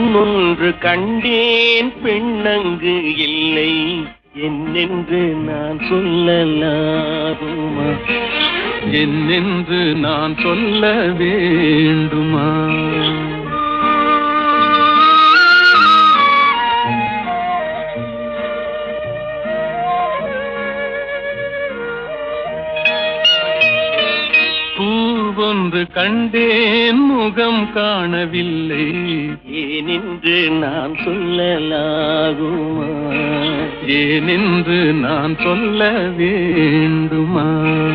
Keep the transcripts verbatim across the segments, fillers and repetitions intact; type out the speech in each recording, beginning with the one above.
பொன்னொன்று கண்டேன் பெண்ணங்கு இல்லை என்னென்று நான் சொல்லலாகுமா என்னென்று நான் சொல்ல வேண்டுமா பூவொன்று கண்டேன் முகம் காணவில்லை ஏனென்று நான் சொல்லலாகுமா ஏனென்று நான் சொல்ல வேண்டுமா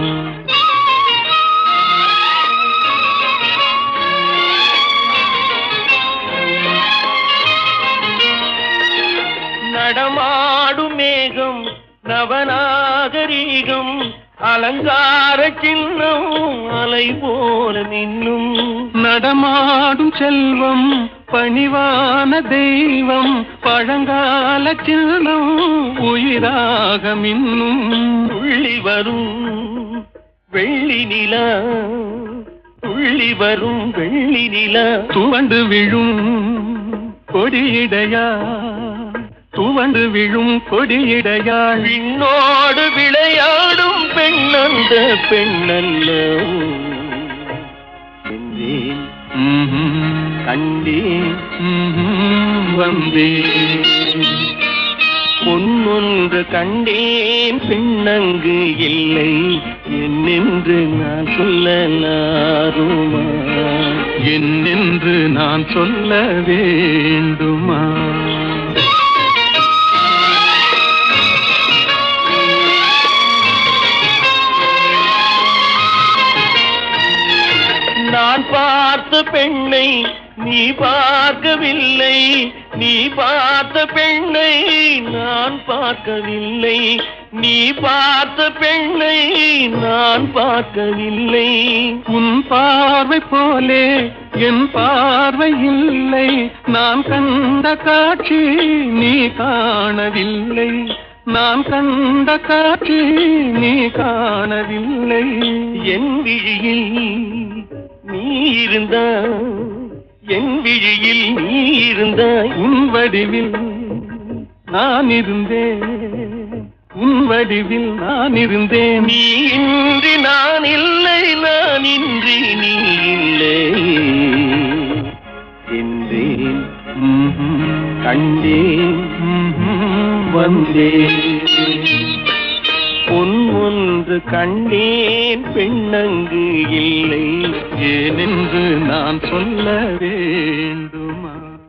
நடமாடும் மேகம் நவநாகரீகம் அலங்கார சின்னம் அலை போல நின்னும் நடமாடும் செல்வம் பணிவான தெய்வம் பழங்கால சின்னம் உயிராக மின்னும் துள்ளி வரும் வெள்ளி நிலா துள்ளி வரும் வெள்ளி நிலா துவண்டு விழும் கொடியிடையா துவண்டு விழும் கொடியிடையாள் விண்ணோடு விளையாடும் பெண்ணந்த பெண்ணல்ல என்றேன் கண்டேன் வந்தேன் பொன்னொன்று கண்டேன் பெண்ணங்கு இல்லை என்னென்று நான் சொல்லலாகுமா என்னென்று நான் சொல்ல வேண்டுமா நான் பார்த்த பெண்ணை நீ பார்க்கவில்லை நீ பார்த்த பெண்ணை நான் பார்க்கவில்லை நீ பார்த்த பெண்ணை நான் பார்க்கவில்லை உன் பார்வை போலே என் பார்வை இல்லை நான் கண்ட காட்சி நீ காணவில்லை நான் கண்ட காட்சி நீ காணவில்லை என் விழியில் நீ இருந்தாய் என் விழியில் நீ இருந்தாய் உன் வடிவில் நான் இருந்தேன் உன் வடிவில் நான் இருந்தேன் நீ இன்றி நான் இல்லை நான் இன்றி நீ இல்லை என்றேன் கண்டேன் வந்தேன் பொன் ஒன்று கண்டேன் பெண்ணங்கு இல்லை ஏனென்று நான் சொல்ல வேண்டுமா